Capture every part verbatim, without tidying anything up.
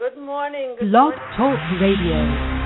Good morning. Good Blog morning. Talk Radio.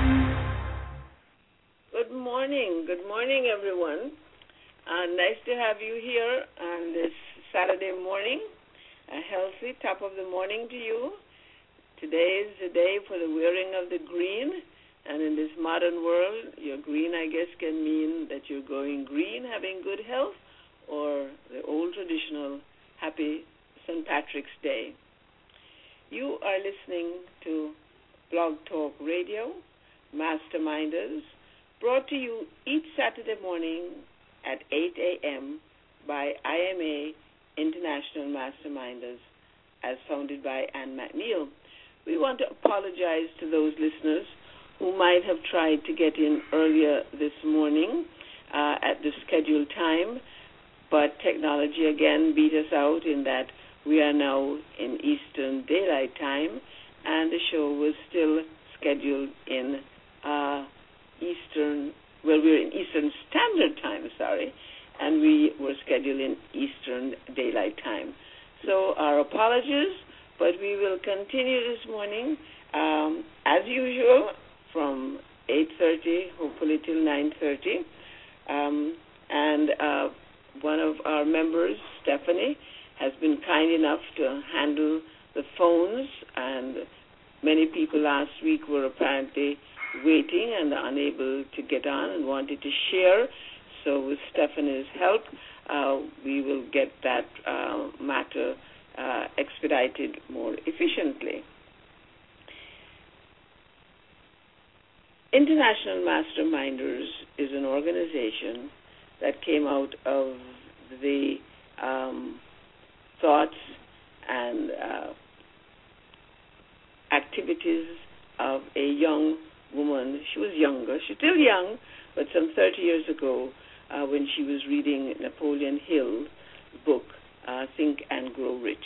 Good morning. Good morning, everyone. Uh, nice to have you here on this Saturday morning. A healthy top of the morning to you. Today is the day for the wearing of the green. And in this modern world, your green, I guess, can mean that you're going green, having good health, or the old traditional happy Saint Patrick's Day. You are listening to Blog Talk Radio, Masterminders, brought to you each Saturday morning at eight a.m. by I M A International Masterminders, as founded by Anne McNeil. We want to apologize to those listeners who might have tried to get in earlier this morning uh, at the scheduled time, but technology again beat us out in that we are now in Eastern Daylight Time, and the show was still scheduled in uh, Eastern, well, we're in Eastern Standard Time, sorry, and we were scheduled in Eastern Daylight Time. So our apologies, but we will continue this morning, um, as usual, from eight thirty, hopefully till nine thirty. Um, and uh, one of our members, Stephanie, has been kind enough to handle the phones, and many people last week were apparently waiting and unable to get on and wanted to share. So with Stephanie's help, uh, we will get that uh, matter uh, expedited more efficiently. International Masterminders is an organization that came out of the um, thoughts and uh, activities of a young woman. She was younger. She's still young, but some thirty years ago, uh, when she was reading Napoleon Hill's book, uh, Think and Grow Rich.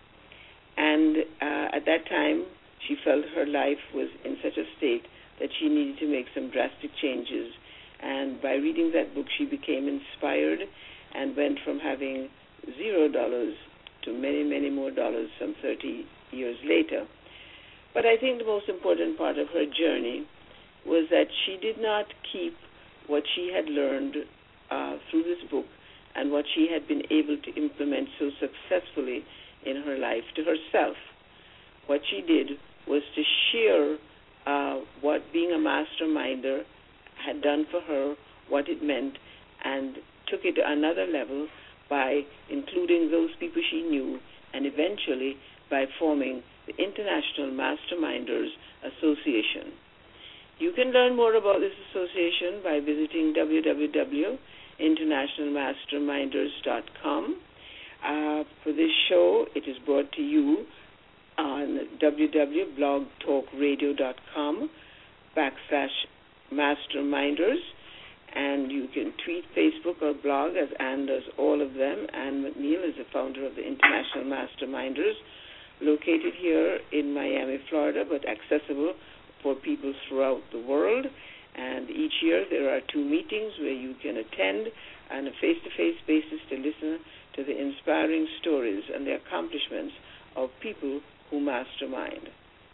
And uh, at that time, she felt her life was in such a state that she needed to make some drastic changes. And by reading that book, she became inspired and went from having zero dollars to many, many more dollars some thirty years later. But I think the most important part of her journey was that she did not keep what she had learned uh, through this book and what she had been able to implement so successfully in her life to herself. What she did was to share uh, what being a masterminder had done for her, what it meant, and took it to another level by including those people she knew, and eventually by forming the International Masterminders Association. You can learn more about this association by visiting w w w dot international masterminders dot com. Uh, for this show, it is brought to you on w w w dot blog talk radio dot com backslash masterminders. And you can tweet, Facebook, or blog, as Anne does all of them. Anne McNeil is the founder of the International Masterminders, located here in Miami, Florida, but accessible for people throughout the world. And each year there are two meetings where you can attend on a face-to-face basis to listen to the inspiring stories and the accomplishments of people who mastermind.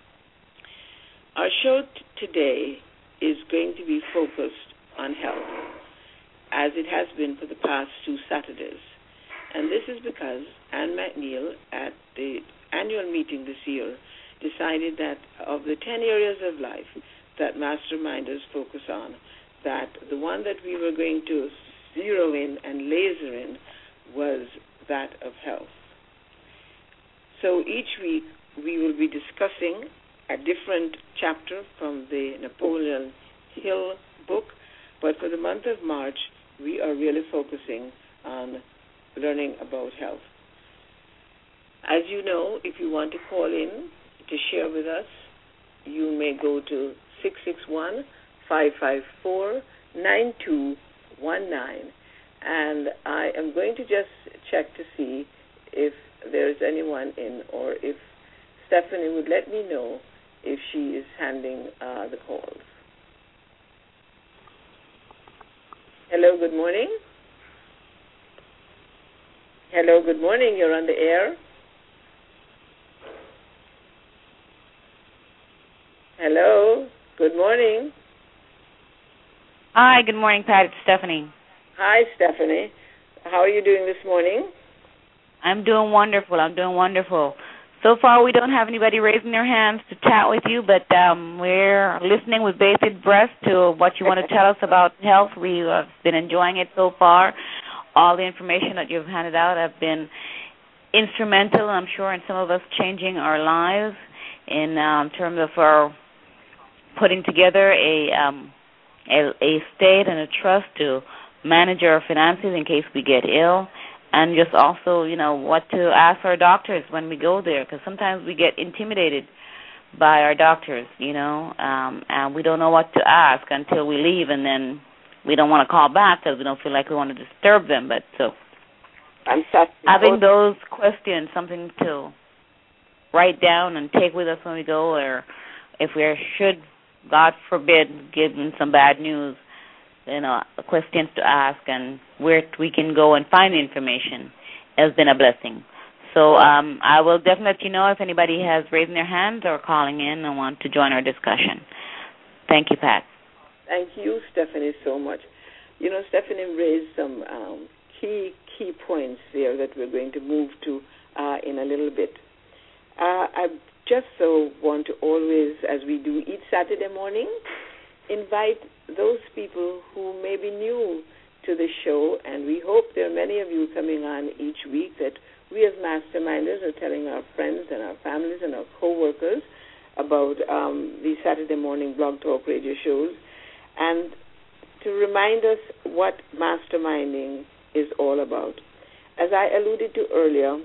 Our show t- today is going to be focused on health, as it has been for the past two Saturdays. And this is because Anne McNeil, at the annual meeting this year, decided that of the ten areas of life that masterminders focus on, that the one that we were going to zero in and laser in was that of health. So each week we will be discussing a different chapter from the Napoleon Hill book, but for the month of March, we are really focusing on learning about health. As you know, if you want to call in to share with us, you may go to six six one, five five four, nine two one nine. And I am going to just check to see if there's anyone in, or if Stephanie would let me know if she is handling uh, the calls. Hello, good morning. Hello, good morning. You're on the air. Hello. Good morning. Hi, good morning, Pat. It's Stephanie. Hi, Stephanie. How are you doing this morning? I'm doing wonderful. I'm doing wonderful. So far, we don't have anybody raising their hands to chat with you, but um, we're listening with bated breath to what you want to tell us about health. We've uh, been enjoying it so far. All the information that you've handed out have been instrumental, I'm sure, in some of us changing our lives in um, terms of our putting together a, um, a a state and a trust to manage our finances in case we get ill, and just also, you know, what to ask our doctors when we go there, because sometimes we get intimidated by our doctors, you know, um, and we don't know what to ask until we leave, and then we don't want to call back because we don't feel like we want to disturb them. But so I'm sorry. having those questions, something to write down and take with us when we go, or if we should, God forbid, give them some bad news, you know, questions to ask and where we can go and find the information has been a blessing. So um, I will definitely let you know if anybody has raised their hands or calling in and want to join our discussion. Thank you, Pat. Thank you, Stephanie, so much. You know, Stephanie raised some um, key key points there that we're going to move to uh, in a little bit. Uh, I just so want to always, as we do each Saturday morning, invite those people who may be new to the show, and we hope there are many of you coming on each week, that we as masterminders are telling our friends and our families and our co-workers about um, these Saturday morning Blog Talk radio shows, and to remind us what masterminding is all about. As I alluded to earlier,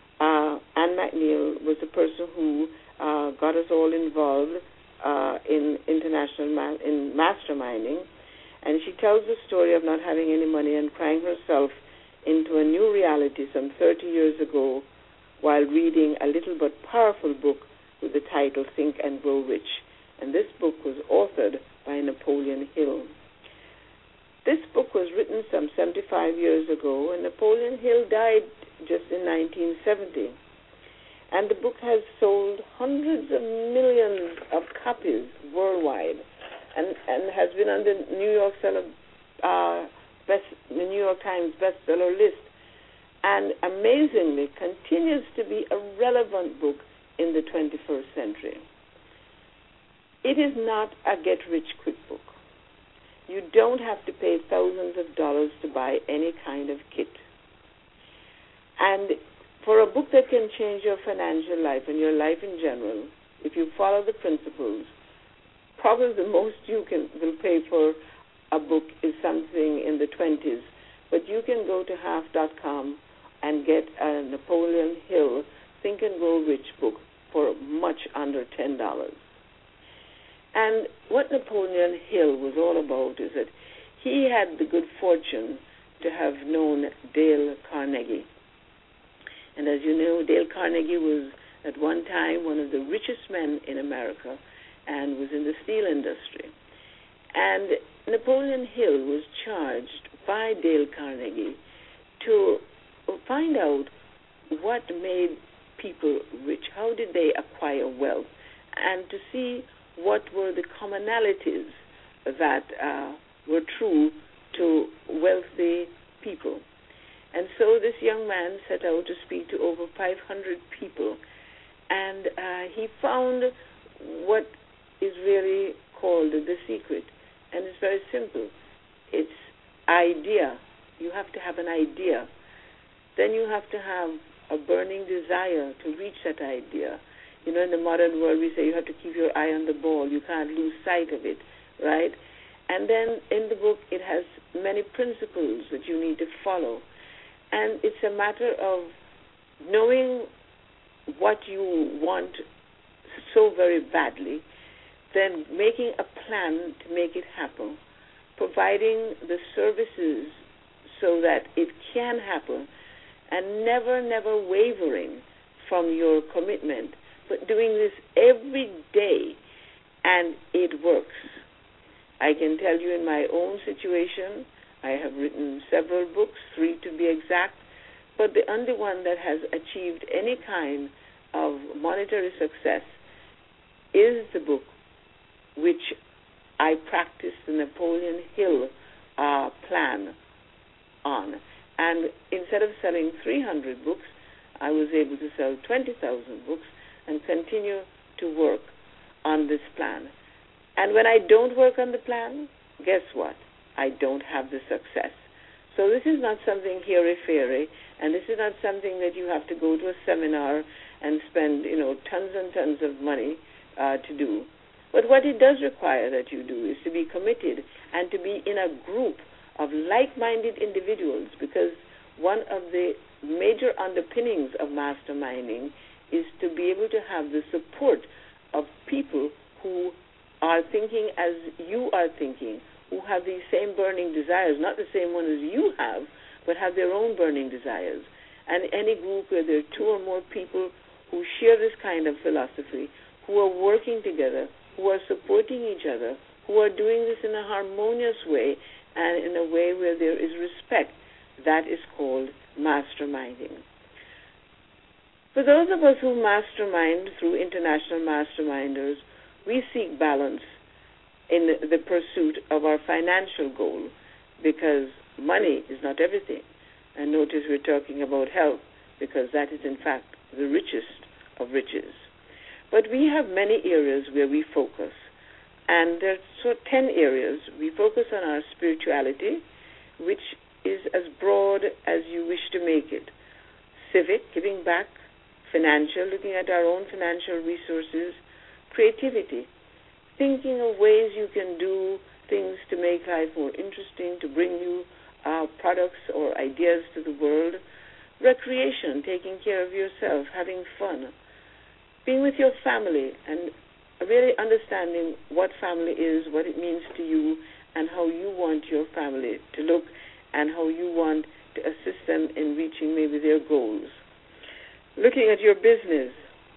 uh, Anne McNeil was the person who uh, got us all involved uh, in international ma- in masterminding, and she tells the story of not having any money and crying herself into a new reality some thirty years ago while reading a little but powerful book with the title Think and Grow Rich. And this book was authored by Napoleon Hill. This book was written some seventy-five years ago, and Napoleon Hill died just in nineteen seventy. And the book has sold hundreds of millions of copies worldwide, and, and has been on the New York Seller, uh, best, the New York Times bestseller list, and amazingly continues to be a relevant book in the twenty-first century. It is not a get-rich-quick book. You don't have to pay thousands of dollars to buy any kind of kit. And for a book that can change your financial life and your life in general, if you follow the principles, probably the most you can will pay for a book is something in the twenties. But you can go to half dot com and get a Napoleon Hill Think and Grow Rich book for much under ten dollars. And what Napoleon Hill was all about is that he had the good fortune to have known Dale Carnegie. And as you know, Dale Carnegie was at one time one of the richest men in America and was in the steel industry. And Napoleon Hill was charged by Dale Carnegie to find out what made people rich, how did they acquire wealth, and to see what were the commonalities that uh, were true to wealthy people. And so this young man set out to speak to over five hundred people, and uh, he found what is really called the secret. And it's very simple. It's idea. You have to have an idea. Then you have to have a burning desire to reach that idea. You know, in the modern world, we say you have to keep your eye on the ball. You can't lose sight of it, right? And then in the book, it has many principles that you need to follow. And it's a matter of knowing what you want so very badly, then making a plan to make it happen, providing the services so that it can happen, and never, never wavering from your commitment, but doing this every day, and it works. I can tell you in my own situation, I have written several books, three to be exact, but the only one that has achieved any kind of monetary success is the book which I practiced the Napoleon Hill uh, plan on. And instead of selling three hundred books, I was able to sell twenty thousand books and continue to work on this plan. And when I don't work on the plan, guess what? I don't have the success. So this is not something hairy-fairy, and this is not something that you have to go to a seminar and spend, you know, tons and tons of money uh, to do. But what it does require that you do is to be committed and to be in a group of like-minded individuals, because one of the major underpinnings of masterminding is to be able to have the support of people who are thinking as you are thinking, who have these same burning desires, not the same one as you have, but have their own burning desires. And any group where there are two or more people who share this kind of philosophy, who are working together, who are supporting each other, who are doing this in a harmonious way and in a way where there is respect, that is called masterminding. For those of us who mastermind through International Masterminders, we seek balance in the pursuit of our financial goal, because money is not everything. And notice we're talking about health, because that is in fact the richest of riches. But we have many areas where we focus, and there are so ten areas. We focus on our spirituality, which is as broad as you wish to make it. Civic, giving back. Financial, looking at our own financial resources. Creativity, thinking of ways you can do things to make life more interesting, to bring you uh, products or ideas to the world. Recreation, taking care of yourself, having fun. Being with your family and really understanding what family is, what it means to you, and how you want your family to look, and how you want to assist them in reaching maybe their goals. Looking at your business.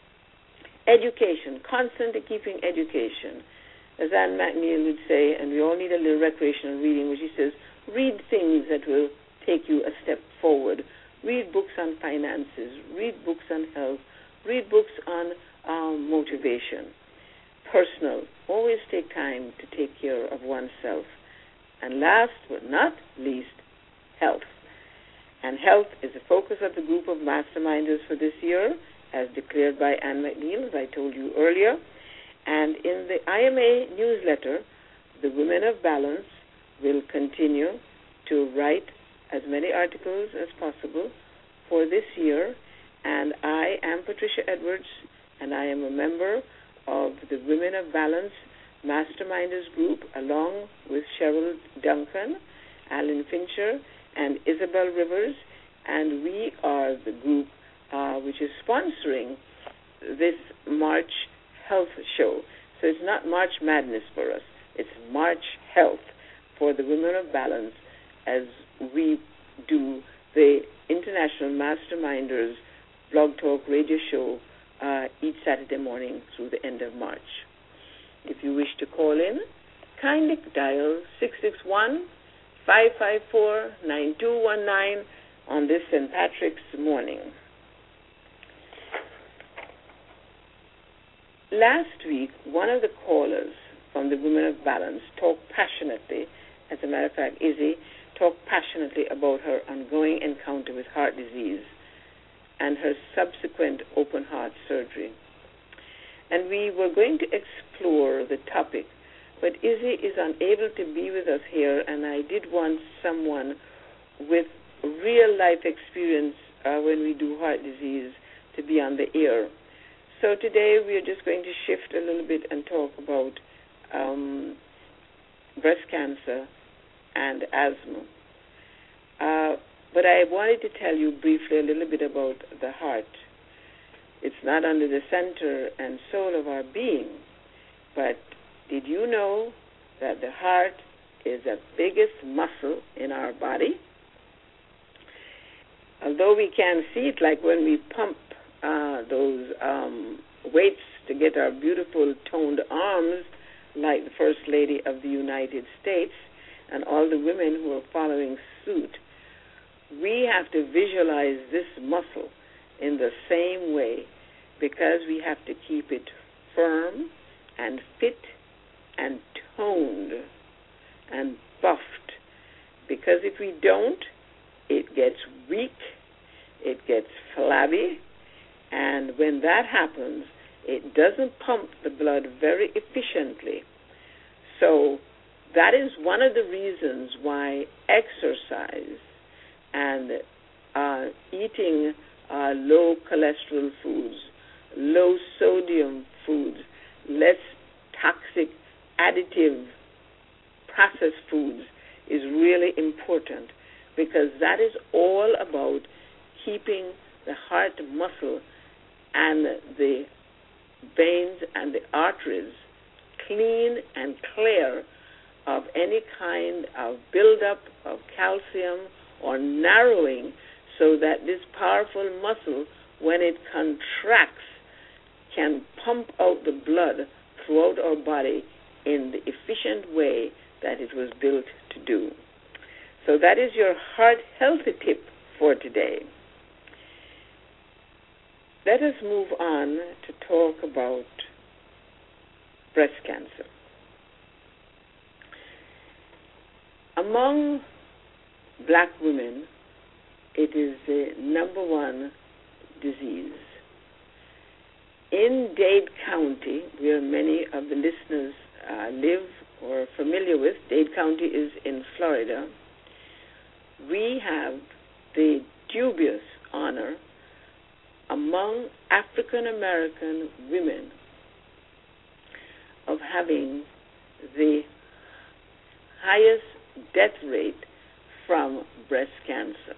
Education, constantly keeping education. As Anne McNeil would say, and we all need a little recreational reading, which she says, read things that will take you a step forward. Read books on finances. Read books on health. Read books on um, motivation. Personal, always take time to take care of oneself. And last but not least, health. And health is the focus of the group of masterminders for this year, as declared by Anne McNeil, as I told you earlier. And in the I M A newsletter, the Women of Balance will continue to write as many articles as possible for this year. And I am Patricia Edwards, and I am a member of the Women of Balance Masterminders group, along with Cheryl Duncan, Alan Fincher, and Isabel Rivers. And we are the group Uh, which is sponsoring this March Health Show. So it's not March Madness for us. It's March Health for the Women of Balance, as we do the International Masterminders Blog Talk radio show uh, each Saturday morning through the end of March. If you wish to call in, kindly dial six six one, five five four, nine two one nine on this Saint Patrick's morning. Last week, one of the callers from the Women of Balance talked passionately, as a matter of fact, Izzy, talked passionately about her ongoing encounter with heart disease and her subsequent open heart surgery. And we were going to explore the topic, but Izzy is unable to be with us here, and I did want someone with real-life experience uh, when we do heart disease to be on the air. So today we are just going to shift a little bit and talk about um, breast cancer and asthma. Uh, but I wanted to tell you briefly a little bit about the heart. It's not under the center and soul of our being, but did you know that the heart is the biggest muscle in our body? Although we can't see it, like when we pump Uh, those um, weights to get our beautiful toned arms, like the First Lady of the United States and all the women who are following suit. We have to visualize this muscle in the same way, because we have to keep it firm and fit and toned and buffed. Because if we don't, it gets weak, it gets flabby, and when that happens, it doesn't pump the blood very efficiently. So that is one of the reasons why exercise and uh, eating uh, low cholesterol foods, low sodium foods, less toxic, additive, processed foods is really important, because that is all about keeping the heart muscle and the veins and the arteries clean and clear of any kind of buildup of calcium or narrowing, so that this powerful muscle, when it contracts, can pump out the blood throughout our body in the efficient way that it was built to do. So that is your heart healthy tip for today. Let us move on to talk about breast cancer. Among black women, it is the number one disease. In Dade County, where many of the listeners uh, live or are familiar with, Dade County is in Florida, we have the dubious honor among African American women of having the highest death rate from breast cancer.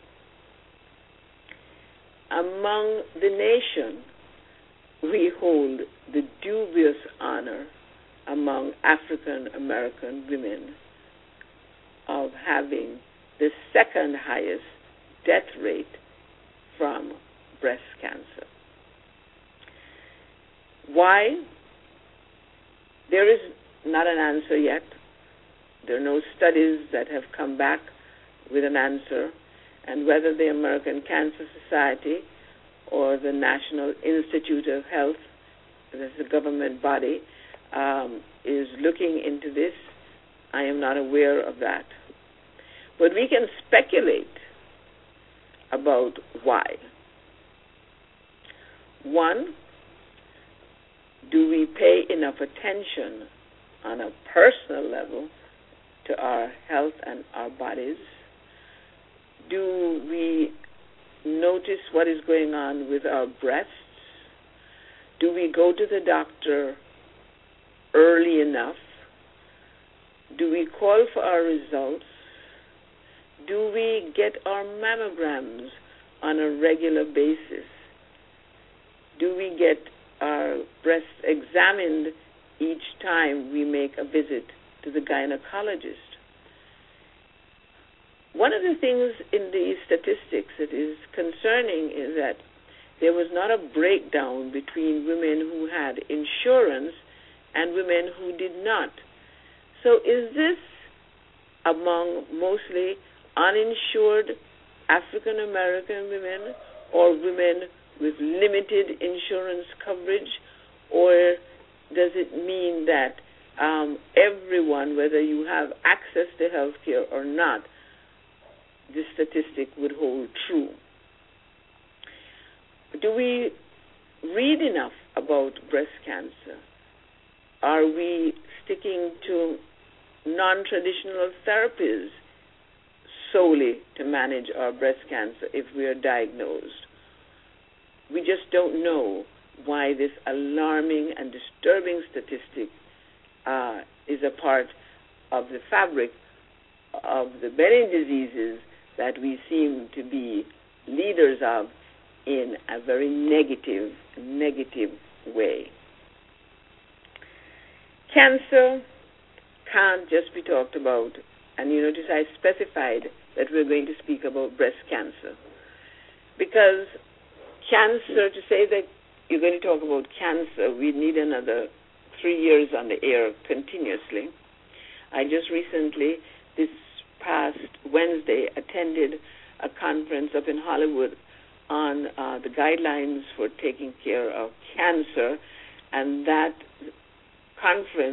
Among the nation, we hold the dubious honor among African American women of having the second highest death rate from breast cancer. Why? There is not an answer yet. There are no studies that have come back with an answer, and whether the American Cancer Society or the National Institute of Health, that's a government body, um, is looking into this, I am not aware of that. But we can speculate about why. One, do we pay enough attention on a personal level to our health and our bodies? Do we notice what is going on with our breasts? Do we go to the doctor early enough? Do we call for our results? Do we get our mammograms on a regular basis? Do we get our breasts examined each time we make a visit to the gynecologist? One of the things in these statistics that is concerning is that there was not a breakdown between women who had insurance and women who did not. So is this among mostly uninsured African American women or women with limited insurance coverage, or does it mean that um, everyone, whether you have access to health care or not, this statistic would hold true? Do we read enough about breast cancer? Are we sticking to non-traditional therapies solely to manage our breast cancer if we are diagnosed? We just don't know why this alarming and disturbing statistic uh, is a part of the fabric of the many diseases that we seem to be leaders of in a very negative, negative way. Cancer can't just be talked about, and you notice I specified that we're going to speak about breast cancer, because cancer, to say that you're going to talk about cancer, we need another three years on the air continuously. I just recently, this past Wednesday, attended a conference up in Hollywood on uh, the guidelines for taking care of cancer, and that conference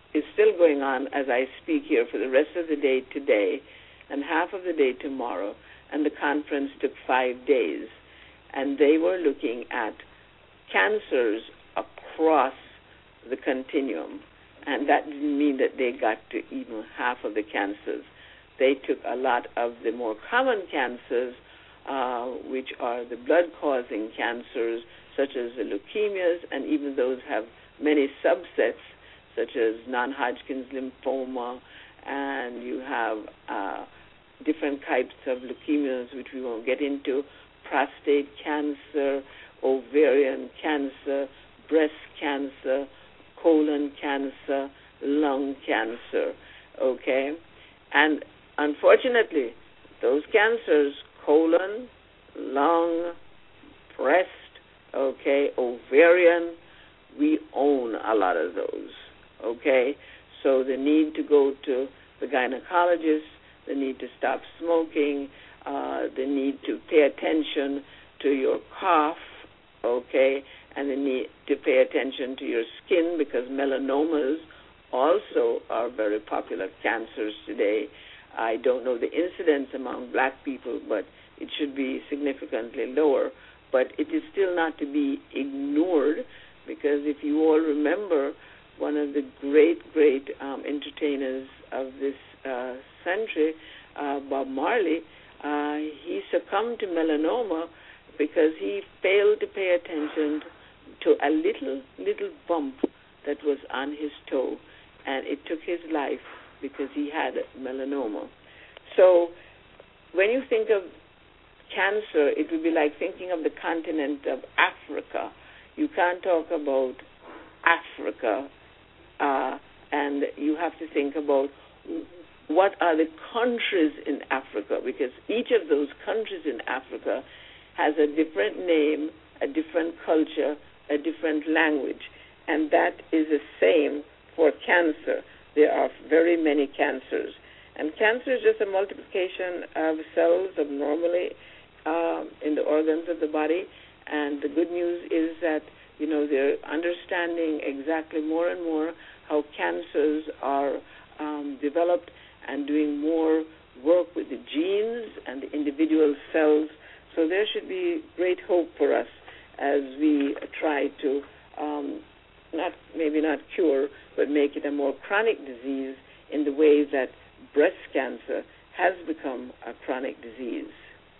is still going on as I speak here for the rest of the day today and half of the day tomorrow, and the conference took five days. And they were looking at cancers across the continuum, and that didn't mean that they got to even half of the cancers. They took a lot of the more common cancers, uh, which are the blood-causing cancers, such as the leukemias, and even those have many subsets, such as non-Hodgkin's lymphoma, and you have uh, different types of leukemias, which we won't get into, prostate cancer, ovarian cancer, breast cancer, colon cancer, lung cancer, okay? And unfortunately, those cancers, colon, lung, breast, okay, ovarian, we own a lot of those, okay? So the need to go to the gynecologist, the need to stop smoking, uh, the need to pay attention to your cough, okay, and the need to pay attention to your skin, because melanomas also are very popular cancers today. I don't know the incidence among black people, but it should be significantly lower. But it is still not to be ignored, because if you all remember, one of the great, great um, entertainers of this uh, century, uh, Bob Marley, uh, he succumbed to melanoma because he failed to pay attention to a little, little bump that was on his toe, and it took his life because he had melanoma. So when you think of cancer, it would be like thinking of the continent of Africa. You can't talk about Africa, uh, and you have to think about what are the countries in Africa, because each of those countries in Africa has a different name, a different culture, a different language, and that is the same for cancer. There are very many cancers, and cancer is just a multiplication of cells abnormally um, in the organs of the body, and the good news is that, you know, they're understanding exactly more and more how cancers are um, developed and doing more work with the genes and the individual cells. So there should be great hope for us as we try to um, not maybe not cure, but make it a more chronic disease in the way that breast cancer has become a chronic disease.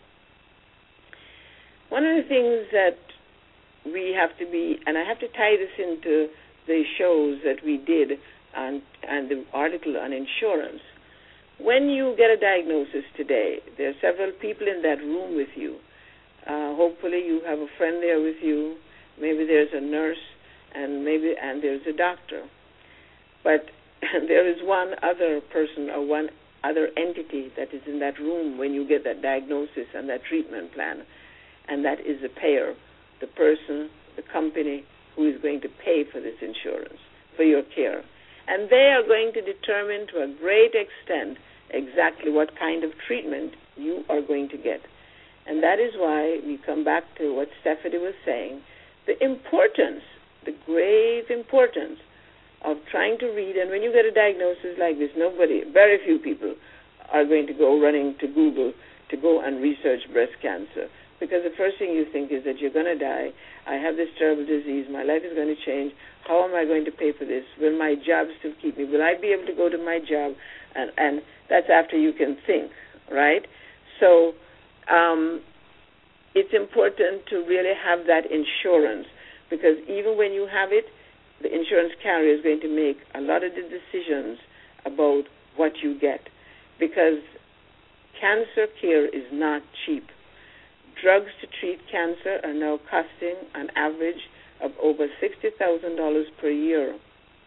One of the things that we have to be, and I have to tie this into the shows that we did and, and the article on insurance. When you get a diagnosis today, there are several people in that room with you. Uh, hopefully you have a friend there with you. Maybe there's a nurse, and maybe and there's a doctor. But there is one other person or one other entity that is in that room when you get that diagnosis and that treatment plan, and that is the payer, the person, the company who is going to pay for this insurance, for your care. And they are going to determine to a great extent exactly what kind of treatment you are going to get. And that is why we come back to what Stephanie was saying, the importance, the grave importance of trying to read. And when you get a diagnosis like this, nobody, very few people are going to go running to Google to go and research breast cancer, because the first thing you think is that you're going to die. I have this terrible disease. My life is going to change. How am I going to pay for this? Will my job still keep me? Will I be able to go to my job? And, and that's after you can think, right? So um, it's important to really have that insurance, because even when you have it, the insurance carrier is going to make a lot of the decisions about what you get, because cancer care is not cheap. Drugs to treat cancer are now costing an average of over sixty thousand dollars per year.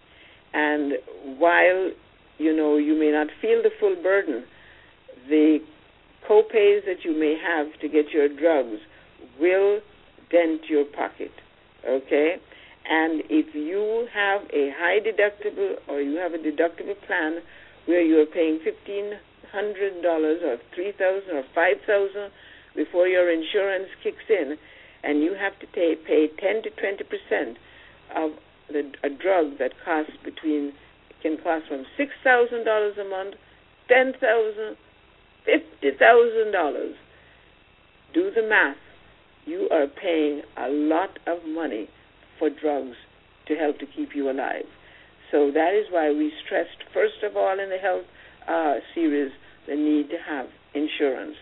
And while, you know, you may not feel the full burden, the co-pays that you may have to get your drugs will dent your pocket, okay? And if you have a high deductible or you have a deductible plan where you're paying fifteen hundred dollars or three thousand dollars or five thousand dollars before your insurance kicks in, and you have to pay, pay ten to twenty percent of the, a drug that costs between can cost from six thousand dollars a month, ten thousand dollars, fifty thousand dollars. Do the math. You are paying a lot of money for drugs to help to keep you alive. So that is why we stressed, first of all, in the health uh, series, the need to have insurance.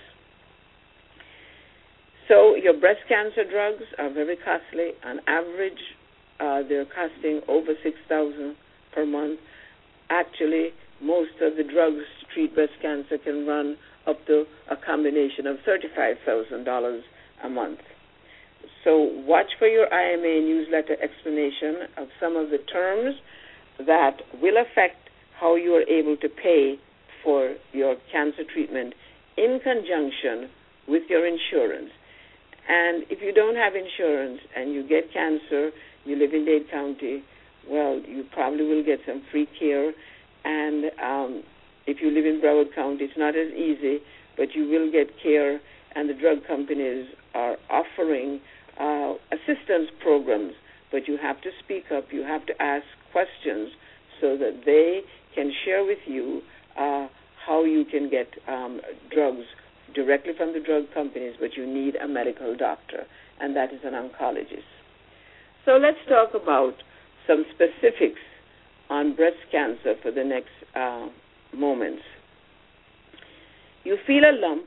So your breast cancer drugs are very costly. On average, uh, they're costing over six thousand dollars per month. Actually, most of the drugs to treat breast cancer can run up to a combination of thirty-five thousand dollars a month. So watch for your I M A newsletter explanation of some of the terms that will affect how you are able to pay for your cancer treatment in conjunction with your insurance. And if you don't have insurance and you get cancer, you live in Dade County, well, you probably will get some free care. And um, if you live in Broward County, it's not as easy, but you will get care, and the drug companies are offering uh, assistance programs, but you have to speak up, you have to ask questions so that they can share with you uh, how you can get um, drugs directly from the drug companies, but you need a medical doctor, and that is an oncologist. So let's talk about some specifics on breast cancer for the next uh, moments. You feel a lump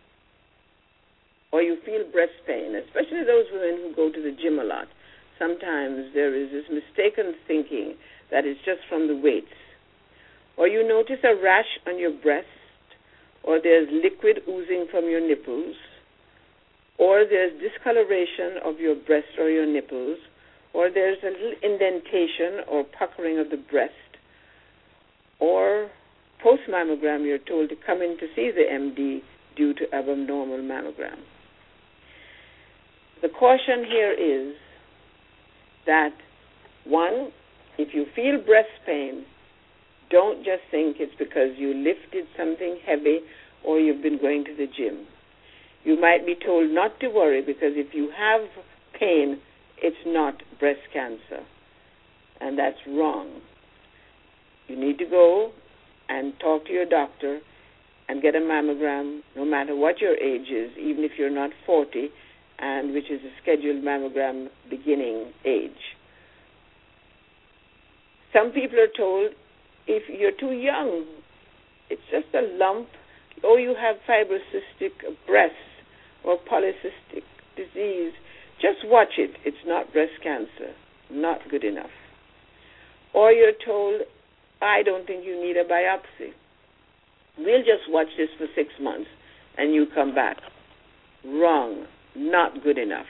or you feel breast pain, especially those women who go to the gym a lot. Sometimes there is this mistaken thinking that it's just from the weights. Or you notice a rash on your breast, or there's liquid oozing from your nipples, or there's discoloration of your breast or your nipples, or there's a little indentation or puckering of the breast, or post-mammogram you're told to come in to see the M D due to abnormal mammogram. The caution here is that, one, if you feel breast pain, don't just think it's because you lifted something heavy or you've been going to the gym. You might be told not to worry because if you have pain, it's not breast cancer. And that's wrong. You need to go and talk to your doctor and get a mammogram, no matter what your age is, even if you're not forty, and which is a scheduled mammogram beginning age. Some people are told, if you're too young, it's just a lump, or you have fibrocystic breasts or polycystic disease, just watch it. It's not breast cancer. Not good enough. Or you're told, I don't think you need a biopsy. We'll just watch this for six months and you come back. Wrong. Not good enough.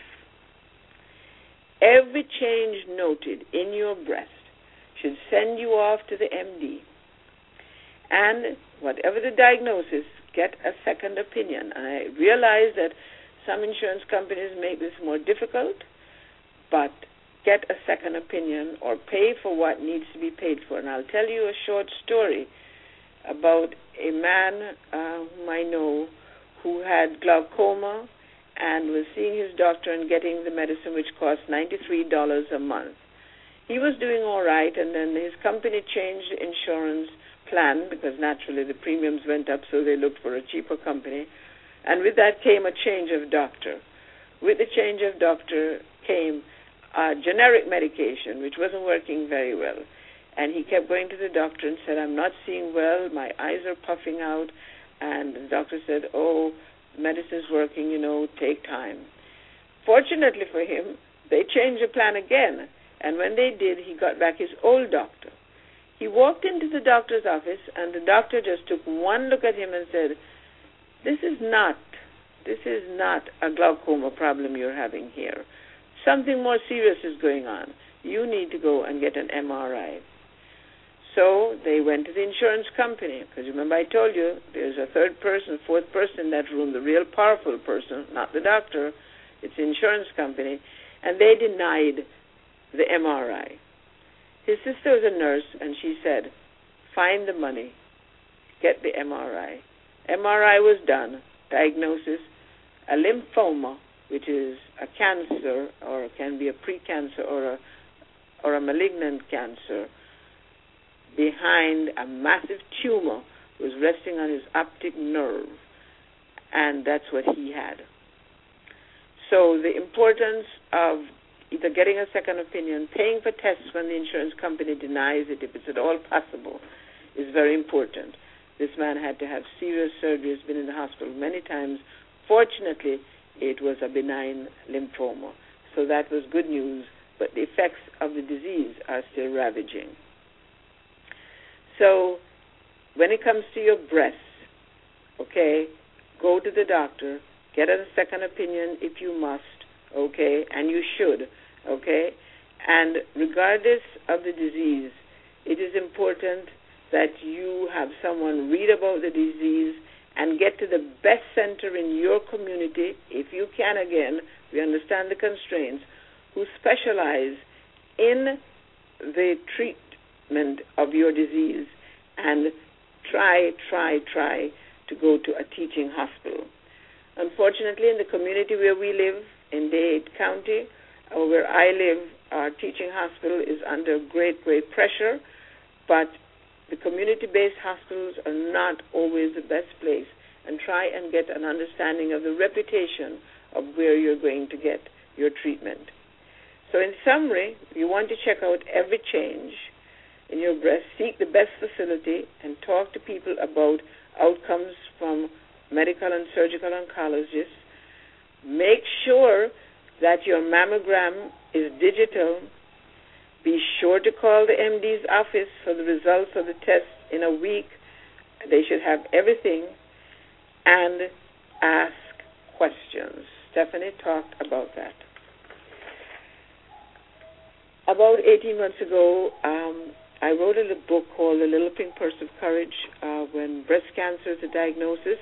Every change noted in your breast should send you off to the M D. And whatever the diagnosis, get a second opinion. And I realize that some insurance companies make this more difficult, but get a second opinion or pay for what needs to be paid for. And I'll tell you a short story about a man uh, whom I know who had glaucoma and was seeing his doctor and getting the medicine, which cost ninety-three dollars a month. He was doing all right, and then his company changed the insurance plan because naturally the premiums went up, so they looked for a cheaper company. And with that came a change of doctor. With the change of doctor came a generic medication, which wasn't working very well. And he kept going to the doctor and said, I'm not seeing well, my eyes are puffing out. And the doctor said, oh, medicine's working, you know, take time. Fortunately for him, they changed the plan again. And when they did, he got back his old doctor. He walked into the doctor's office, and the doctor just took one look at him and said, this is not, this is not a glaucoma problem you're having here. Something more serious is going on. You need to go and get an M R I. So they went to the insurance company, because remember I told you there's a third person, fourth person in that room, the real powerful person, not the doctor. It's the insurance company, and they denied the M R I. His sister was a nurse, and she said, find the money, get the M R I. M R I was done, diagnosis, a lymphoma, which is a cancer, or can be a precancer or a, or a malignant cancer, behind behind a massive tumor was resting on his optic nerve, and that's what he had. So the importance of either getting a second opinion, paying for tests when the insurance company denies it, if it's at all possible, is very important. This man had to have serious surgery, has been in the hospital many times. Fortunately, it was a benign lymphoma, so that was good news, but the effects of the disease are still ravaging. So when it comes to your breasts, okay, go to the doctor, get a second opinion if you must, okay, and you should, okay, and regardless of the disease, it is important that you have someone read about the disease and get to the best center in your community, if you can, again, we understand the constraints, who specialize in the treatment of your disease, and try, try, try to go to a teaching hospital. Unfortunately, in the community where we live, in Dade County, or where I live, our teaching hospital is under great, great pressure, but the community-based hospitals are not always the best place, and try and get an understanding of the reputation of where you're going to get your treatment. So in summary, you want to check out every change in your breast, seek the best facility, and talk to people about outcomes from medical and surgical oncologists. Make sure that your mammogram is digital. Be sure to call the M D's office for the results of the test in a week. They should have everything. And ask questions. Stephanie talked about that. About eighteen months ago, um, I wrote a little book called The Little Pink Purse of Courage, uh, when breast cancer is a diagnosis.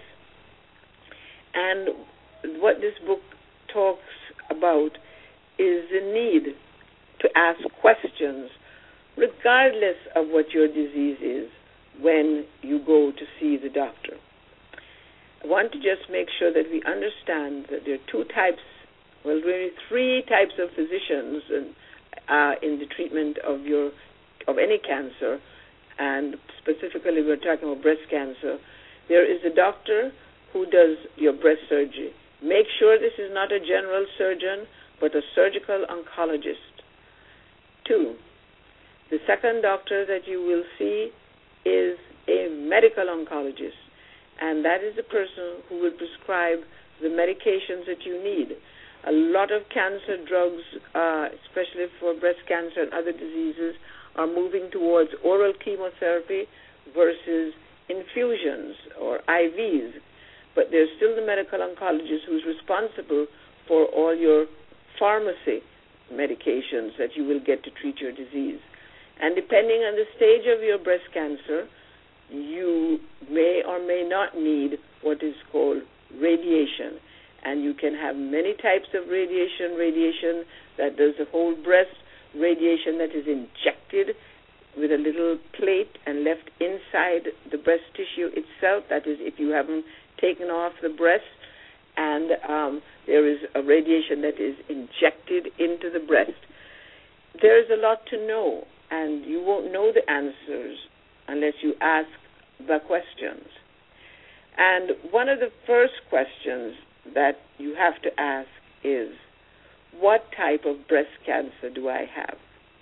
And what this book talks about is the need to ask questions regardless of what your disease is when you go to see the doctor. I want to just make sure that we understand that there are two types, well, really three types of physicians in, uh, in the treatment of your of any cancer, and specifically we're talking about breast cancer. There is a doctor who does your breast surgery. Make sure this is not a general surgeon, but a surgical oncologist. Two, the second doctor that you will see is a medical oncologist, and that is the person who will prescribe the medications that you need. A lot of cancer drugs, uh, especially for breast cancer and other diseases, are moving towards oral chemotherapy versus infusions or I Vs. But there's still the medical oncologist who's responsible for all your pharmacy medications that you will get to treat your disease. And depending on the stage of your breast cancer, you may or may not need what is called radiation. And you can have many types of radiation, radiation that does the whole breast, radiation that is injected with a little plate and left inside the breast tissue itself. That is, if you haven't taken off the breast, and um, there is a radiation that is injected into the breast. There is a lot to know, and you won't know the answers unless you ask the questions. And one of the first questions that you have to ask is, what type of breast cancer do I have?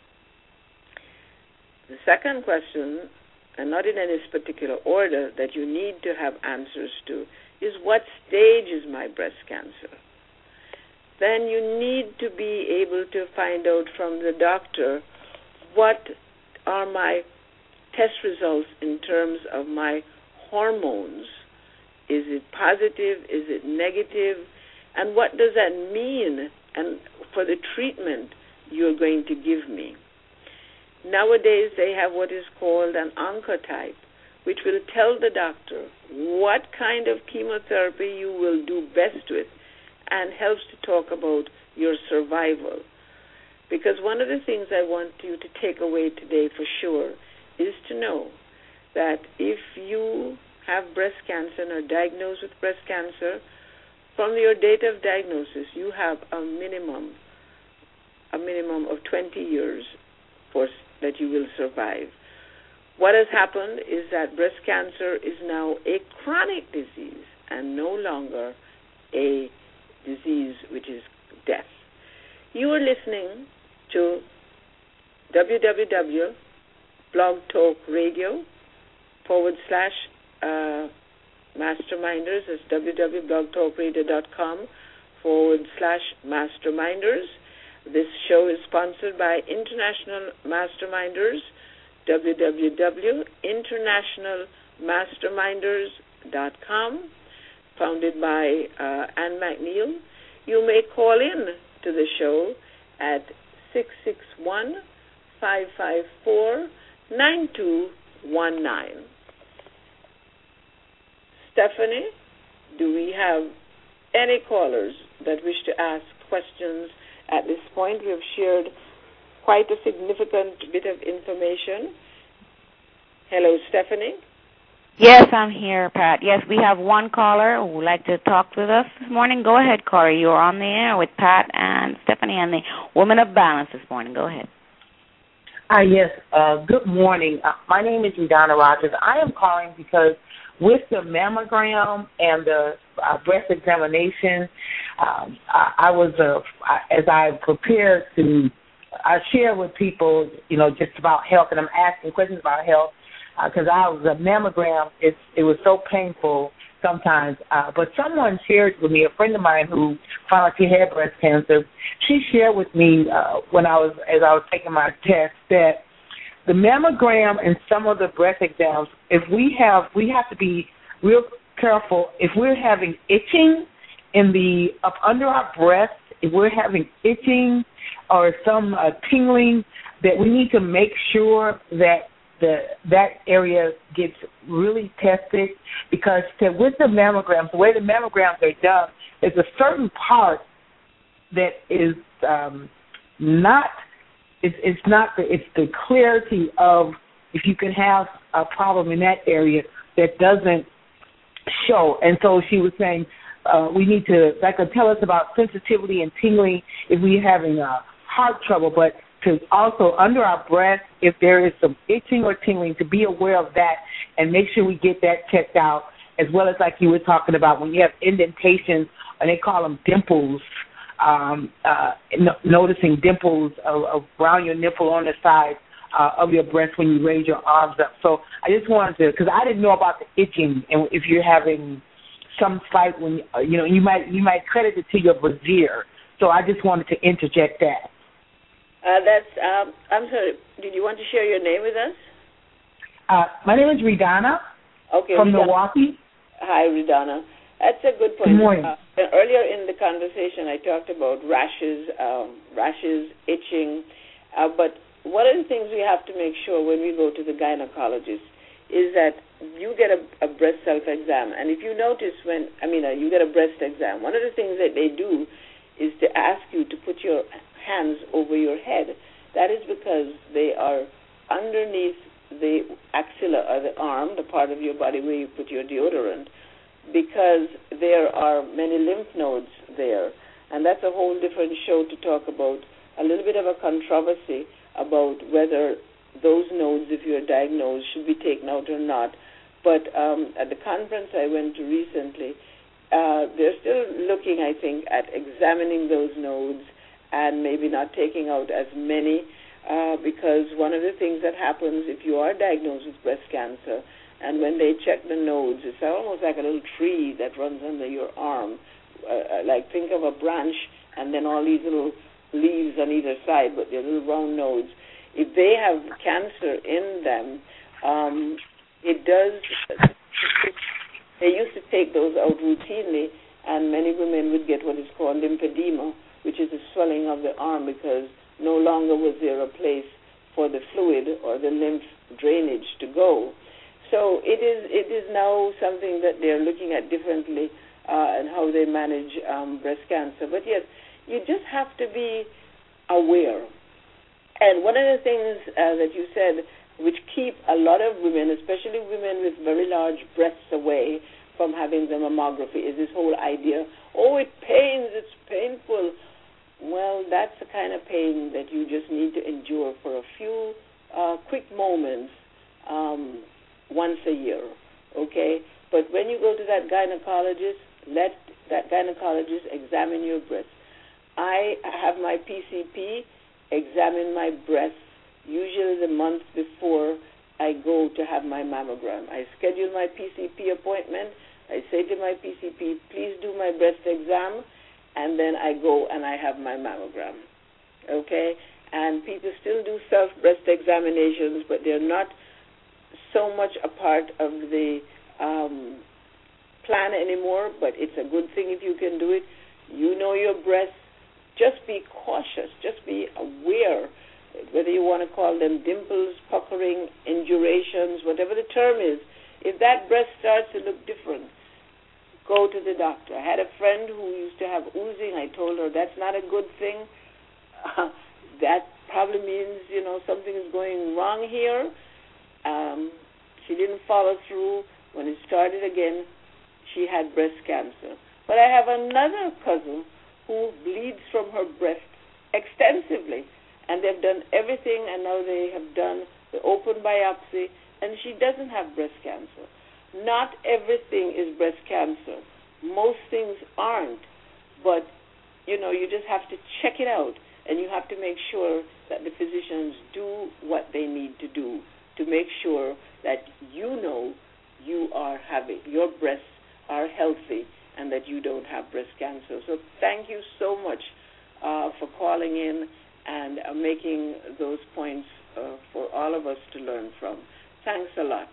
The second question, and not in any particular order that you need to have answers to, is what stage is my breast cancer? Then you need to be able to find out from the doctor what are my test results in terms of my hormones. Is it positive? Is it negative? And what does that mean and for the treatment you're going to give me? Nowadays, they have what is called an oncotype, which will tell the doctor what kind of chemotherapy you will do best with and helps to talk about your survival. Because one of the things I want you to take away today for sure is to know that if you have breast cancer and are diagnosed with breast cancer, from your date of diagnosis, you have a minimum, a minimum of twenty years for, that you will survive. what has happened is that breast cancer is now a chronic disease and no longer a disease which is death. You are listening to www.blogtalkradio forward slash uh, masterminders. That's www.blogtalkradio.com forward slash masterminders. This show is sponsored by International Masterminders, w w w dot international masterminders dot com, founded by uh, Ann McNeil. You may call in to the show at six six one, five five four, nine two one nine. Stephanie, do we have any callers that wish to ask questions at this point? We have shared quite a significant bit of information. Hello, Stephanie. Yes, I'm here, Pat. Yes, we have one caller who would like to talk with us this morning. Go ahead, Corey. You're on the air with Pat and Stephanie and the Woman of Balance this morning. Go ahead. Hi, yes. Uh, good morning. Uh, my name is Udonna Rogers. I am calling because with the mammogram and the uh, breast examination, um, I, I was, uh, I, as I prepared to, I share with people, you know, just about health, and I'm asking questions about health, because uh, I was a mammogram. It's, it was so painful sometimes. Uh, but someone shared with me, a friend of mine who found out she had breast cancer. She shared with me uh, when I was, as I was taking my test, that the mammogram and some of the breast exams, if we have, we have to be real careful. If we're having itching in the up under our breast, if we're having itching or some uh, tingling, that we need to make sure that the that area gets really tested, because to, with the mammograms, the way the mammograms are done, there's a certain part that is um, not. It's, it's not the it's the clarity of if you can have a problem in that area that doesn't show. And so she was saying uh, we need to, that could tell us about sensitivity and tingling if we're having uh, heart trouble, but to also under our breast, if there is some itching or tingling, to be aware of that and make sure we get that checked out, as well as like you were talking about when you have indentations, and they call them dimples. Um, uh, no, noticing dimples uh, around your nipple on the side uh, of your breast when you raise your arms up. So I just wanted to, because I didn't know about the itching, and if you're having some slight, when uh, you know, you might you might credit it to your brassiere. So I just wanted to interject that. Uh, that's. Um, I'm sorry. Did you want to share your name with us? Uh, my name is Ridana. Okay. From Ridana. Milwaukee. Hi, Ridana. That's a good point. Good morning. Uh, earlier in the conversation, I talked about rashes, um, rashes, itching. Uh, but one of the things we have to make sure when we go to the gynecologist is that you get a, a breast self-exam. And if you notice when, I mean, uh, you get a breast exam, one of the things that they do is to ask you to put your hands over your head. That is because they are underneath the axilla or the arm, the part of your body where you put your deodorant, because there are many lymph nodes there. And that's a whole different show to talk about, a little bit of a controversy about whether those nodes, if you're diagnosed, should be taken out or not. But um, at the conference I went to recently, uh, they're still looking, I think, at examining those nodes and maybe not taking out as many, uh, because one of the things that happens if you are diagnosed with breast cancer, and when they check the nodes, it's almost like a little tree that runs under your arm. Uh, like think of a branch and then all these little leaves on either side, but they're little round nodes. If they have cancer in them, um, it does, they used to take those out routinely, and many women would get what is called lymphedema, which is the swelling of the arm, because no longer was there a place for the fluid or the lymph drainage to go. So it is it is now something that they're looking at differently uh, and how they manage um, breast cancer. But yes, you just have to be aware. And one of the things uh, that you said, which keep a lot of women, especially women with very large breasts, away from having the mammography, is this whole idea, oh, it pains, it's painful. Well, that's the kind of pain that you just need to endure for a few uh, quick moments. um, once a year, okay? But when you go to that gynecologist, let that gynecologist examine your breasts. I have my P C P examine my breasts usually the month before I go to have my mammogram. I schedule my P C P appointment. I say to my P C P, please do my breast exam, and then I go and I have my mammogram, okay? And people still do self-breast examinations, but they're not so much a part of the um, plan anymore, but it's a good thing if you can do it. You know your breasts. Just be cautious. Just be aware, whether you want to call them dimples, puckering, indurations, whatever the term is. If that breast starts to look different, go to the doctor. I had a friend who used to have oozing. I told her that's not a good thing. Uh, that probably means, you know, something is going wrong here. Um, she didn't follow through. When it started again, she had breast cancer. But I have another cousin who bleeds from her breast extensively, and they've done everything, and now they have done the open biopsy, and she doesn't have breast cancer. Not everything is breast cancer. Most things aren't, but, you know, you just have to check it out, and you have to make sure that the physicians do what they need to do to make sure that you know you are having, your breasts are healthy, and that you don't have breast cancer. So thank you so much uh, for calling in and uh, making those points uh, for all of us to learn from. Thanks a lot.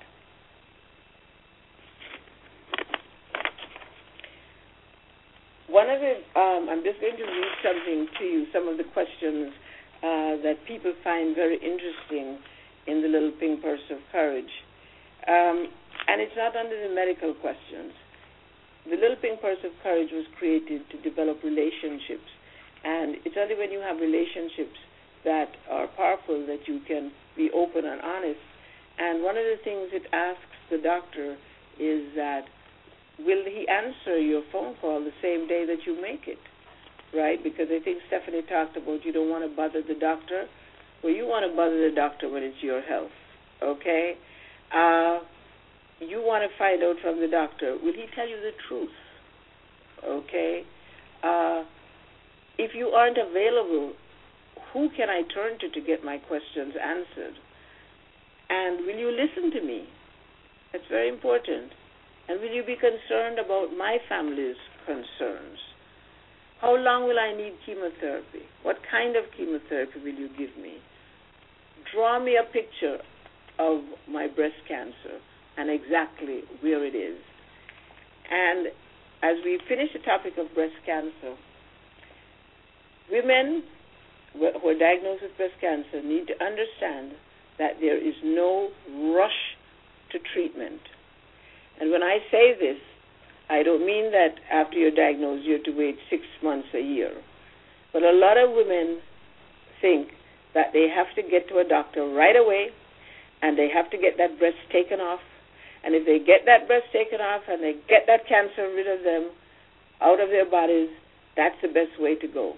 One of the, um, I'm just going to read something to you, some of the questions uh, that people find very interesting in the Little Pink Purse of Courage. Um, and it's not under the medical questions. The Little Pink Purse of Courage was created to develop relationships, and it's only when you have relationships that are powerful that you can be open and honest. And one of the things it asks the doctor is that, will he answer your phone call the same day that you make it, right? Because I think Stephanie talked about you don't want to bother the doctor. Well, you want to bother the doctor when it's your health, okay? Uh, You want to find out from the doctor, will he tell you the truth? Okay? Uh, if you aren't available, who can I turn to to get my questions answered? And will you listen to me? That's very important. And will you be concerned about my family's concerns? How long will I need chemotherapy? What kind of chemotherapy will you give me? Draw me a picture of my breast cancer and exactly where it is. And as we finish the topic of breast cancer, women who are diagnosed with breast cancer need to understand that there is no rush to treatment. And when I say this, I don't mean that after you're diagnosed you have to wait six months, a year. But a lot of women think that they have to get to a doctor right away and they have to get that breast taken off. And if they get that breast taken off and they get that cancer rid of them, out of their bodies, that's the best way to go.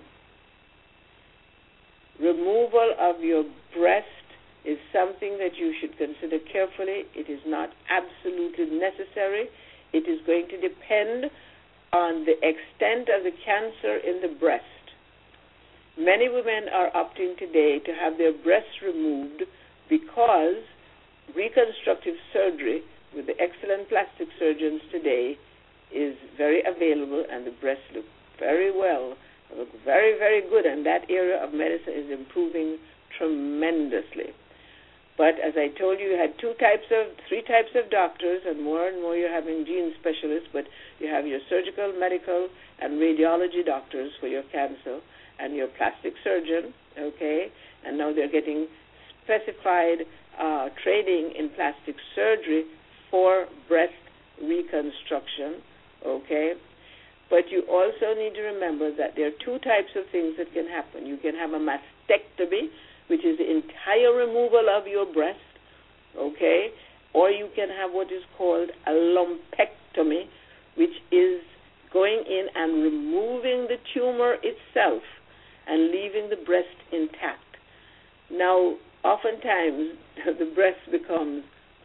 Removal of your breast is something that you should consider carefully. It is not absolutely necessary. It is going to depend on the extent of the cancer in the breast. Many women are opting today to have their breasts removed because reconstructive surgery with the excellent plastic surgeons today is very available, and the breasts look very well, look very, very good, and that area of medicine is improving tremendously. But as I told you, you had two types of, three types of doctors, and more and more you're having gene specialists, but you have your surgical, medical, and radiology doctors for your cancer, and your plastic surgeon, okay, and now they're getting specified uh, training in plastic surgery for breast reconstruction, okay? But you also need to remember that there are two types of things that can happen. You can have a mastectomy, which is the entire removal of your breast, okay? Or you can have what is called a lumpectomy, which is going in and removing the tumor itself and leaving the breast intact. Now, oftentimes, the breast becomes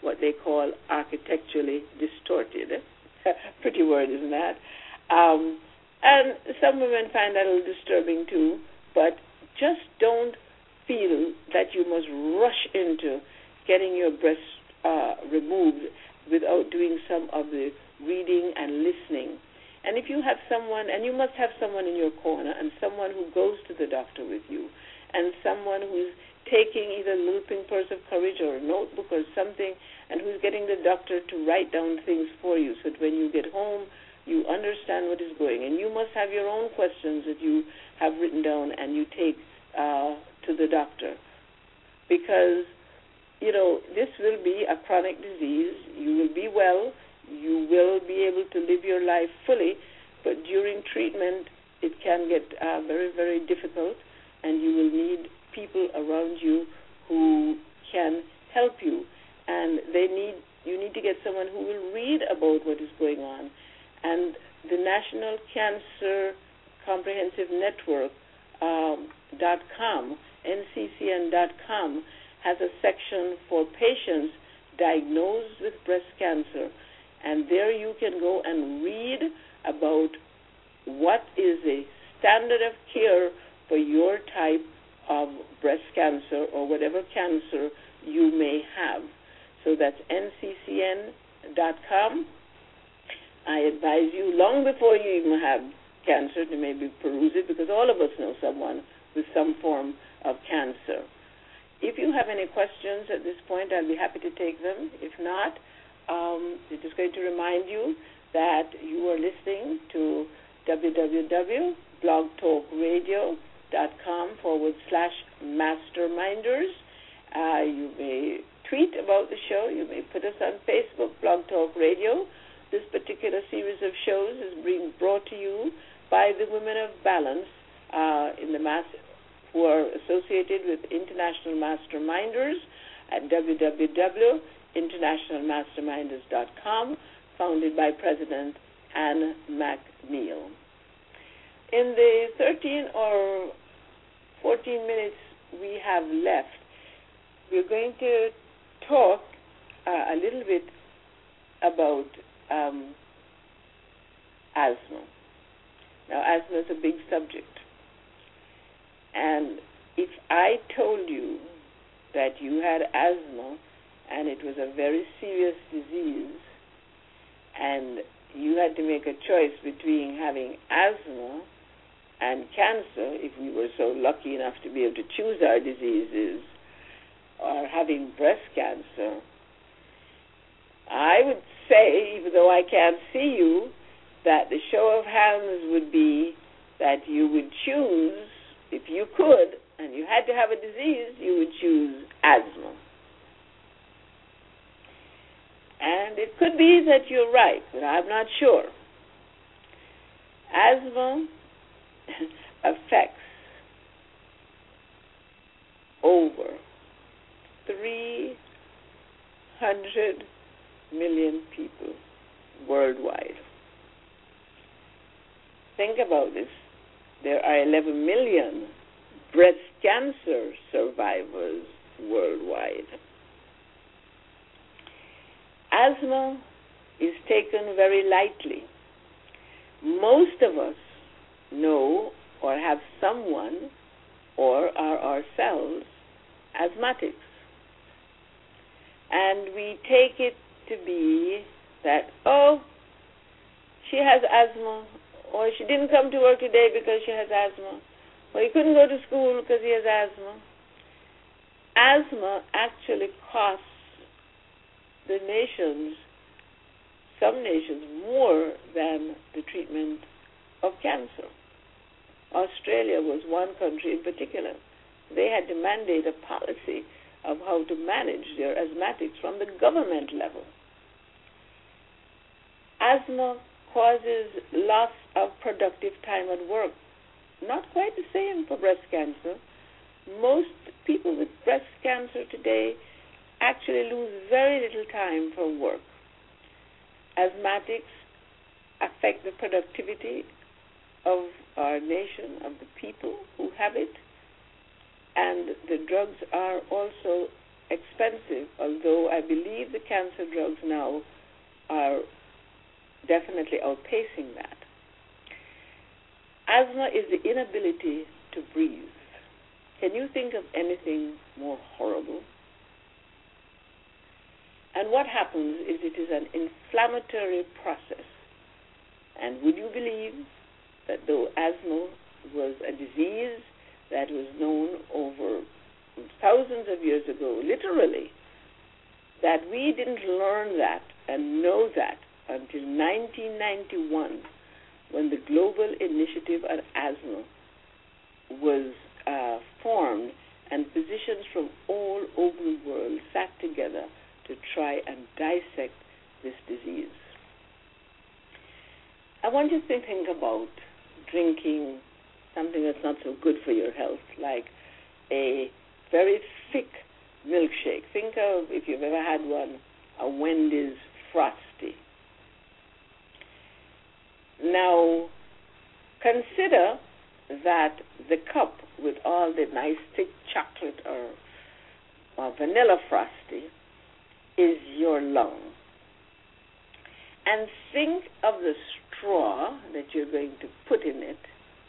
call architecturally distorted. Pretty word, isn't that? Um, and some women find that a little disturbing too, but just don't feel that you must rush into getting your breast uh, removed without doing some of the reading and listening. And if you have someone, and you must have someone in your corner, and someone who goes to the doctor with you, and someone who's taking either a little pink purse of courage or a notebook or something, and who's getting the doctor to write down things for you so that when you get home, you understand what is going. And you must have your own questions that you have written down and you take uh, to the doctor. Because, you know, this will be a chronic disease. You will be well. You will be able to live your life fully. But during treatment, it can get uh, very, very difficult, and you will need people around you who can help you. And they need you need to get someone who will read about what is going on. And the National Cancer Comprehensive Network um, dot com, N C C N dot com, has a section for patients diagnosed with breast cancer. And there you can go and read about what is a standard of care for your type of breast cancer or whatever cancer you may have. So that's N C C N dot com. I advise you, long before you even have cancer, to maybe peruse it, because all of us know someone with some form of cancer. If you have any questions at this point, I'll be happy to take them. If not, um, I'm just going to remind you that you are listening to www.blogtalkradio.com forward slash masterminders. Uh, you may tweet about the show. You may put us on Facebook, Blog Talk Radio. This particular series of shows is being brought to you by the Women of Balance uh, in the mass, who are associated with International Masterminders at w w w dot international masterminders dot com, founded by President Anne McNeil. In the thirteen or fourteen minutes we have left, we're going to talk uh, a little bit about um, asthma. Now, asthma is a big subject. And if I told you that you had asthma and it was a very serious disease, and you had to make a choice between having asthma and cancer, if we were so lucky enough to be able to choose our diseases, or having breast cancer, I would say, even though I can't see you, that the show of hands would be that you would choose, if you could, and you had to have a disease, you would choose asthma. And it could be that you're right, but I'm not sure. Asthma affects over three hundred million people worldwide. Think about this. There are eleven million breast cancer survivors worldwide. Asthma is taken very lightly. Most of us know or have someone or are ourselves asthmatics. And we take it to be that, oh, she has asthma, or she didn't come to work today because she has asthma, or he couldn't go to school because he has asthma. Asthma actually costs the nations, some nations, more than the treatment of cancer. Australia was one country in particular. They had to mandate a policy of how to manage their asthmatics from the government level. Asthma causes loss of productive time at work. Not quite the same for breast cancer. Most people with breast cancer today actually lose very little time from work. Asthmatics affect the productivity of our nation, of the people who have it, and the drugs are also expensive, although I believe the cancer drugs now are definitely outpacing that. Asthma is the inability to breathe. Can you think of anything more horrible? And what happens is it is an inflammatory process. And would you believe that though asthma was a disease that was known over thousands of years ago, literally, that we didn't learn that and know that until nineteen ninety-one, when the Global Initiative on Asthma was uh, formed, and physicians from all over the world sat together to try and dissect this disease. I want you to think about drinking something that's not so good for your health, like a very thick milkshake. Think of, if you've ever had one, a Wendy's Frosty. Now, consider that the cup with all the nice thick chocolate or, or vanilla Frosty is your lung. And think of the straw that you're going to put in it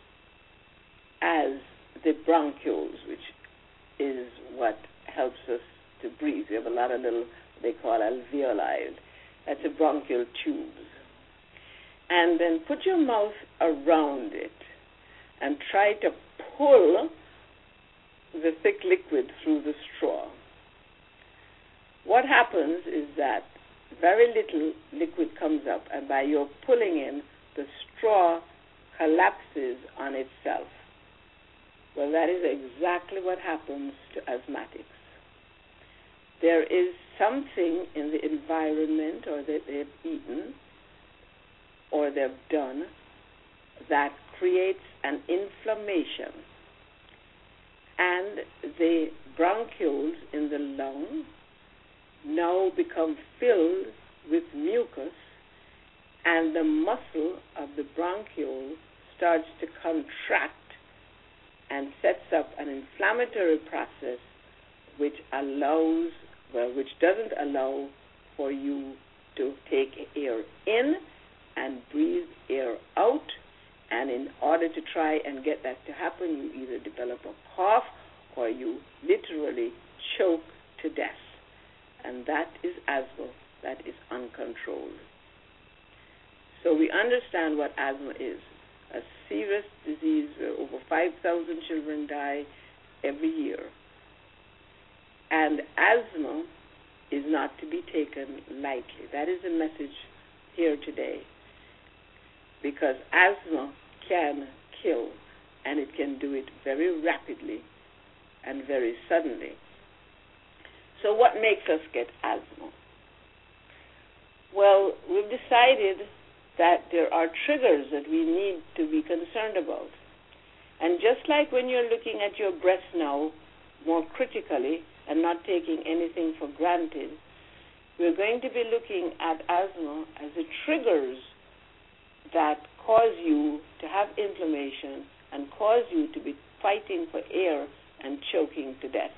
as the bronchioles, which is what helps us to breathe. We have a lot of little, they call alveoli. That's the bronchial tubes. And then put your mouth around it and try to pull the thick liquid through the straw. What happens is that very little liquid comes up, and by your pulling in, the straw collapses on itself. Well, that is exactly what happens to asthmatics. There is something in the environment or that they've eaten or they've done that creates an inflammation, and the bronchioles in the lung now become filled with mucus, and the muscle of the bronchiole starts to contract and sets up an inflammatory process which allows, well, which doesn't allow for you to take air in and breathe air out. And in order to try and get that to happen, you either develop a cough or you literally choke to death. And that is asthma. That is uncontrolled. So we understand what asthma is. A serious disease where over five thousand children die every year. And asthma is not to be taken lightly. That is the message here today. Because asthma can kill, and it can do it very rapidly and very suddenly. So what makes us get asthma? Well, we've decided that there are triggers that we need to be concerned about. And just like when you're looking at your breath now more critically and not taking anything for granted, we're going to be looking at asthma as the triggers that cause you to have inflammation and cause you to be fighting for air and choking to death.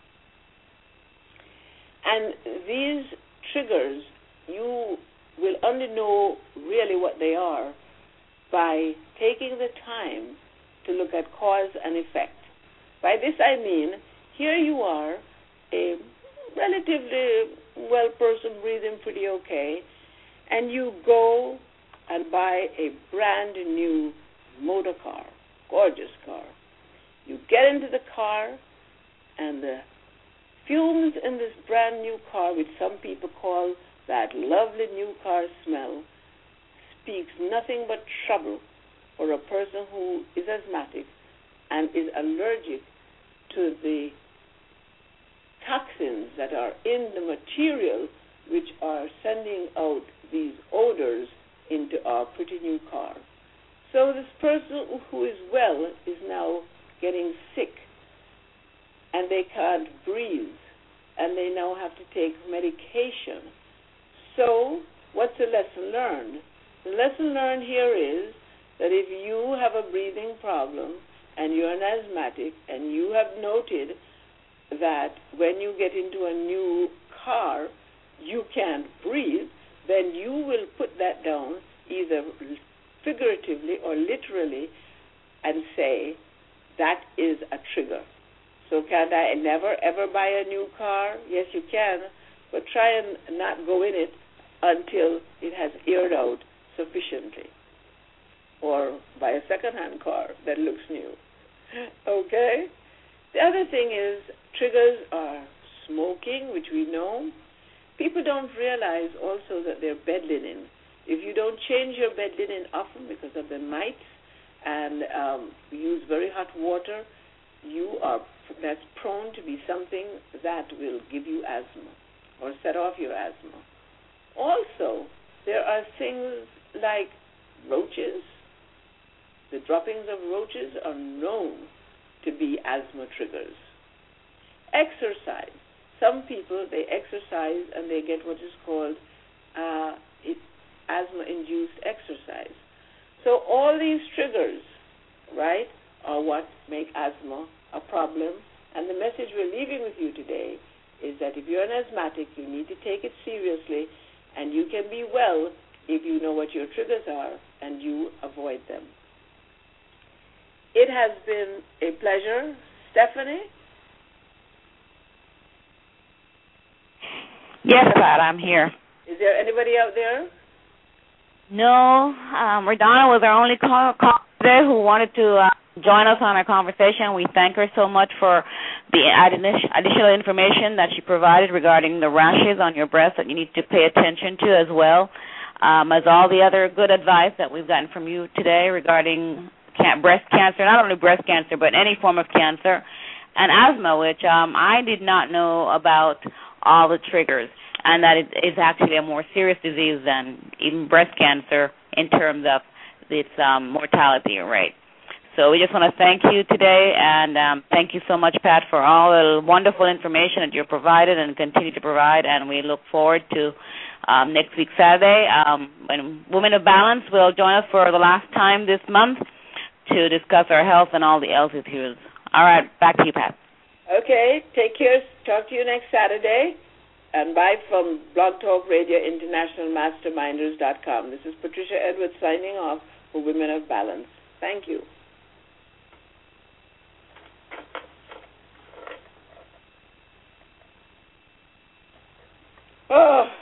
And these triggers, you will only know really what they are by taking the time to look at cause and effect. By this I mean, here you are, a relatively well person breathing pretty okay, and you go and buy a brand new motor car, gorgeous car. You get into the car, and the fumes in this brand new car, which some people call that lovely new car smell, speaks nothing but trouble for a person who is asthmatic and is allergic to the toxins that are in the material which are sending out these odors into our pretty new car. So this person who is well is now getting sick, and they can't breathe, and they now have to take medication. So what's the lesson learned? The lesson learned here is that if you have a breathing problem and you're an asthmatic and you have noted that when you get into a new car, you can't breathe, then you will put that down either figuratively or literally and say, that is a trigger. So can I never, ever buy a new car? Yes, you can, but try and not go in it until it has aired out sufficiently. Or buy a second-hand car that looks new. Okay? The other thing is triggers are smoking, which we know. People don't realize also that their bed linen, if you don't change your bed linen often because of the mites and um, use very hot water, you are that's prone to be something that will give you asthma or set off your asthma. Also, there are things like roaches. The droppings of roaches are known to be asthma triggers. Exercise. Some people, they exercise and they get what is called uh, asthma-induced exercise. So all these triggers, right, are what make asthma a problem. And the message we're leaving with you today is that if you're an asthmatic, you need to take it seriously, and you can be well if you know what your triggers are and you avoid them. It has been a pleasure. Stephanie? Yes, Pat, I'm here. Is there anybody out there? No. Um, Radonna was our only call, call today who wanted to uh, join us on our conversation. We thank her so much for the additional information that she provided regarding the rashes on your breast that you need to pay attention to as well, um, as all the other good advice that we've gotten from you today regarding can- breast cancer, not only breast cancer, but any form of cancer, and asthma, which um, I did not know about all the triggers, and that it is actually a more serious disease than even breast cancer in terms of its um, mortality rate. So we just want to thank you today, and um, thank you so much, Pat, for all the wonderful information that you've provided and continue to provide, and we look forward to um, next week, Saturday, um, when Women of Balance will join us for the last time this month to discuss our health and all the health issues. All right, back to you, Pat. Okay, take care. Talk to you next Saturday. And bye from Blog Talk Radio International Masterminders dot com. This is Patricia Edwards signing off for Women of Balance. Thank you. Oh.